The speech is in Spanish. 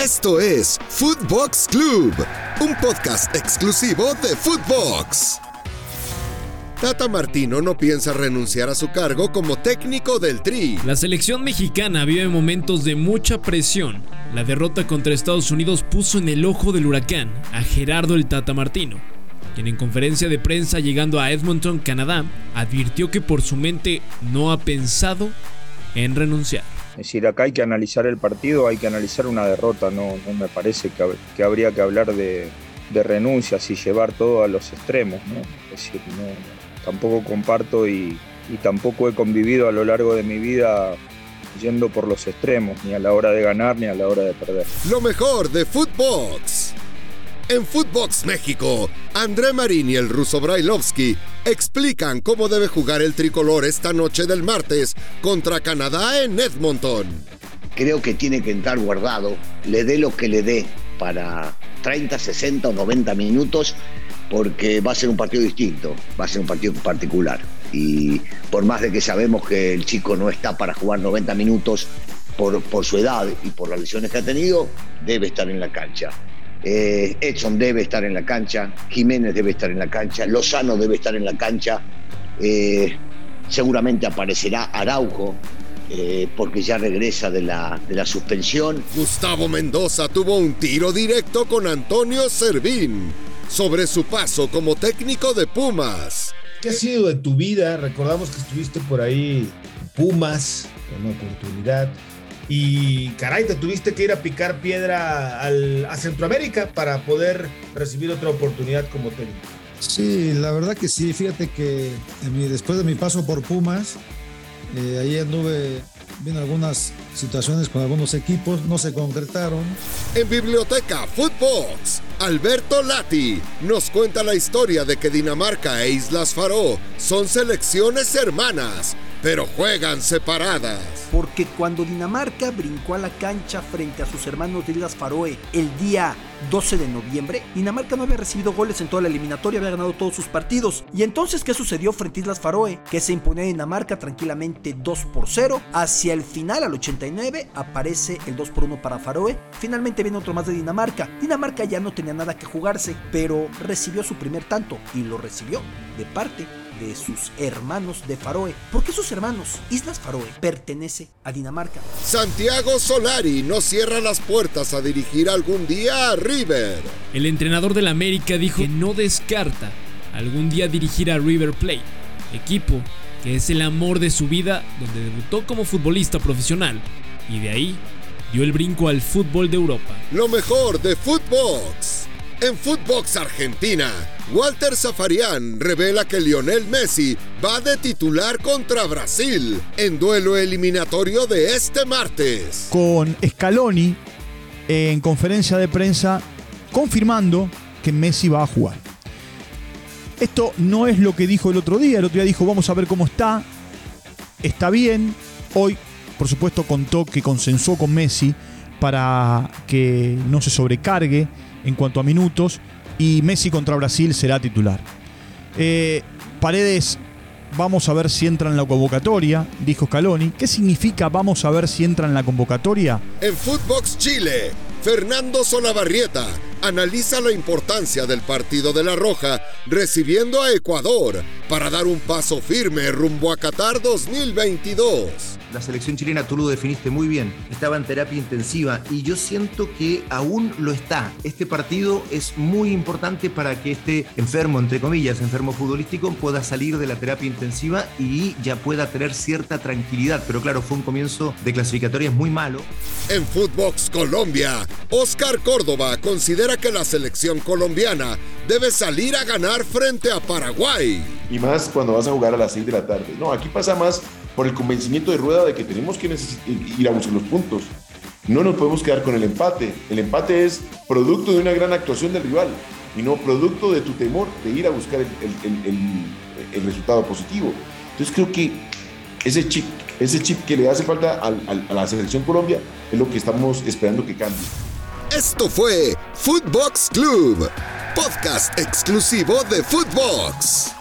Esto es Footbox Club, un podcast exclusivo de Footbox. Tata Martino no piensa renunciar a su cargo como técnico del Tri. La selección mexicana vive momentos de mucha presión. La derrota contra Estados Unidos puso en el ojo del huracán a Gerardo el Tata Martino, quien en conferencia de prensa llegando a Edmonton, Canadá, advirtió que por su mente no ha pensado en renunciar. Es decir, acá hay que analizar el partido, hay que analizar una derrota, no me parece que habría que hablar de renuncias y llevar todo a los extremos, ¿no? Es decir, tampoco comparto y tampoco he convivido a lo largo de mi vida yendo por los extremos, ni a la hora de ganar ni a la hora de perder. Lo mejor de Footbox. En Footbox México, André Marín y el ruso Brailovsky explican cómo debe jugar el tricolor esta noche del martes contra Canadá en Edmonton. Creo que tiene que entrar Guardado, le dé lo que le dé para 30, 60 o 90 minutos, porque va a ser un partido distinto, va a ser un partido particular. Y por más de que sabemos que el chico no está para jugar 90 minutos por su edad y por las lesiones que ha tenido, debe estar en la cancha. Edson debe estar en la cancha, Jiménez debe estar en la cancha, Lozano debe estar en la cancha, seguramente aparecerá Araujo, porque ya regresa de la suspensión. Gustavo Mendoza tuvo un tiro directo con Antonio Servín sobre su paso como técnico de Pumas. ¿Qué ha sido de tu vida? Recordamos que estuviste por ahí en Pumas, con una oportunidad. Y caray, te tuviste que ir a picar piedra a Centroamérica para poder recibir otra oportunidad como técnico. Sí, la verdad que sí. Fíjate que después de mi paso por Pumas, ahí anduve viendo algunas situaciones con algunos equipos, no se concretaron. En Biblioteca Footbox, Alberto Lati nos cuenta la historia de que Dinamarca e Islas Faroe son selecciones hermanas, pero juegan separadas. Porque cuando Dinamarca brincó a la cancha frente a sus hermanos de Islas Faroe el día 12 de noviembre, Dinamarca no había recibido goles en toda la eliminatoria, había ganado todos sus partidos. Y entonces, ¿qué sucedió frente a Islas Faroe? Que se imponía a Dinamarca tranquilamente 2-0. Hacia el final, al 89, aparece el 2-1 para Faroe. Finalmente viene otro más de Dinamarca. Dinamarca ya no tenía nada que jugarse, pero recibió su primer tanto, y lo recibió de parte de sus hermanos de Faroe. ¿Por qué sus hermanos? Islas Faroe pertenece a Dinamarca. Santiago Solari no cierra las puertas a dirigir algún día a River. El entrenador del América dijo que no descarta algún día dirigir a River Plate, equipo que es el amor de su vida, donde debutó como futbolista profesional y de ahí dio el brinco al fútbol de Europa. Lo mejor de Footbox. En Footbox Argentina, Walter Zafarian revela que Lionel Messi va de titular contra Brasil en duelo eliminatorio de este martes. Con Scaloni en conferencia de prensa confirmando que Messi va a jugar. Esto no es lo que dijo el otro día. El otro día dijo vamos a ver cómo está. Está bien. Hoy, por supuesto, contó que consensuó con Messi para que no se sobrecargue en cuanto a minutos, y Messi contra Brasil será titular. Paredes, vamos a ver si entra en la convocatoria, dijo Scaloni. ¿Qué significa vamos a ver si entra en la convocatoria? En Footbox Chile, Fernando Solabarrieta analiza la importancia del partido de La Roja recibiendo a Ecuador para dar un paso firme rumbo a Qatar 2022. La selección chilena, tú lo definiste muy bien, estaba en terapia intensiva y yo siento que aún lo está. Este partido es muy importante para que este enfermo, entre comillas, enfermo futbolístico, pueda salir de la terapia intensiva y ya pueda tener cierta tranquilidad. Pero claro, fue un comienzo de clasificatorias muy malo. En Footbox Colombia, Oscar Córdoba considera que la selección colombiana debe salir a ganar frente a Paraguay. Y más cuando vas a jugar a las 6 de la tarde. No, aquí pasa más por el convencimiento de Rueda de que tenemos que ir a buscar los puntos. No nos podemos quedar con el empate. El empate es producto de una gran actuación del rival y no producto de tu temor de ir a buscar el resultado positivo. Entonces creo que ese chip que le hace falta a la selección Colombia es lo que estamos esperando que cambie. Esto fue Footbox Club, podcast exclusivo de Footbox.